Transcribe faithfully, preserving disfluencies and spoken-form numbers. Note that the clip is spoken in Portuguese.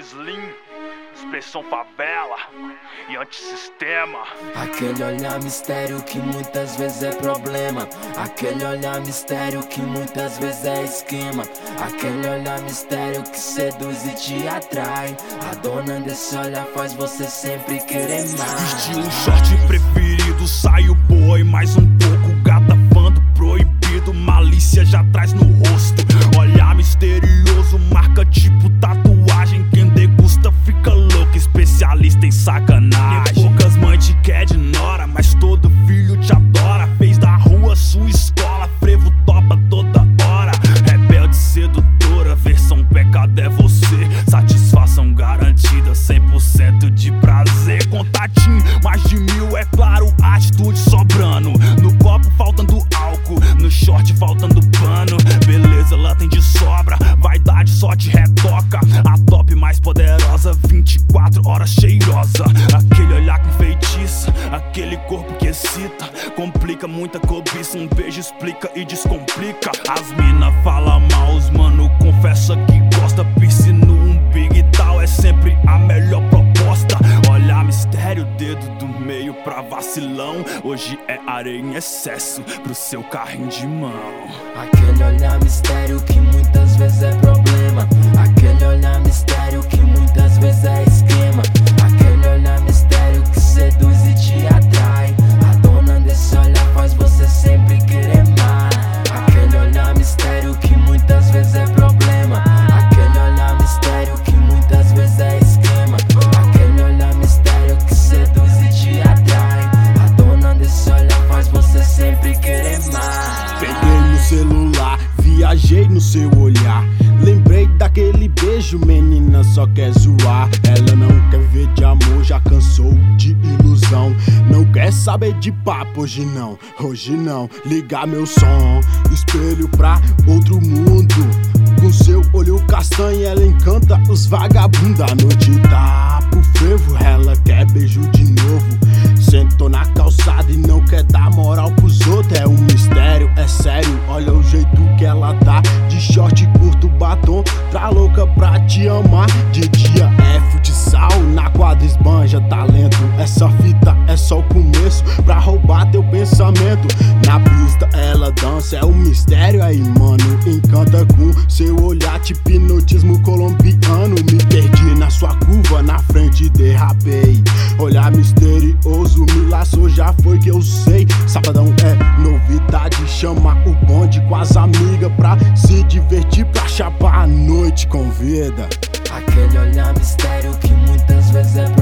Slim, expressão favela e antissistema. Aquele olhar mistério que muitas vezes é problema. Aquele olhar mistério que muitas vezes é esquema. Aquele olhar mistério que seduz e te atrai. A dona desse olhar faz você sempre querer mais. Estilo short preferido, saio boy, mais um pouco gatafando proibido. Malícia já traz no rosto. Olhar misterioso, marca tipo tatuagem. Quem degusta fica louco, especialista em sacanagem. Poucas mães te quer de nora, mas todo filho te adora. Fez da rua sua escola, frevo topa toda hora. Rebelde sedutora, versão pecado é você. Satisfação garantida, cem por cento de prazer. Contatinho, mais de mil, é claro, atitude sobrando. No copo faltando álcool, no short faltando pano. Beleza, lá tem de sobra, vaidade só te retoca. A top mais poderosa, vinte e quatro horas cheirosa. Aquele olhar que enfeitiça, aquele corpo que excita. Complica muita cobiça, um beijo explica e descomplica. As mina fala mal, os mano confessa que gosta. Piercing no umbigo e tal é sempre a melhor proposta. Olhar mistério, dedo do meio pra vacilão. Hoje é areia em excesso pro seu carrinho de mão. Aquele olhar mistério que muitas vezes é problema. Aquele olhar mistério que muitas vezes é esquema. Aquele olhar mistério que seduz e te atrai. A dona desse olhar faz você sempre querer mais. Aquele olhar mistério que muitas vezes é problema. Aquele olhar mistério que muitas vezes é esquema. Aquele olhar mistério que seduz e te atrai. A dona desse olhar faz você sempre querer mais. Peguei no celular, viajei no seu olhar. Lembrei daquele beijo, menina só quer zoar. Ela não quer ver de amor, já cansou de ilusão. Não quer saber de papo, hoje não, hoje não. Ligar meu som, espelho pra outro mundo. Com seu olho castanho ela encanta os vagabundos. A noite tá pro frevo, ela quer beijo de novo. Sentou na calçada e não quer dar moral pros outros. É um mistério, é sério, olha o jeito que ela tá. De short curto, batom, tá louca pra te amar. De dia é futsal, na quadra esbanja talento. Essa fita é só o começo pra roubar teu pensamento. Na pista ela dança, é um mistério aí, mano. Encanta com seu olhar, tipo hipnotismo colombiano. Me perdi na sua curva, na frente derrapei. Olhar misterioso, me laçou, já foi que eu sei. Sabadão é novidade, chama o bonde com as amigas pra se divertir, pra chapar a noite, convida. Aquele olhar mistério que muitas vezes é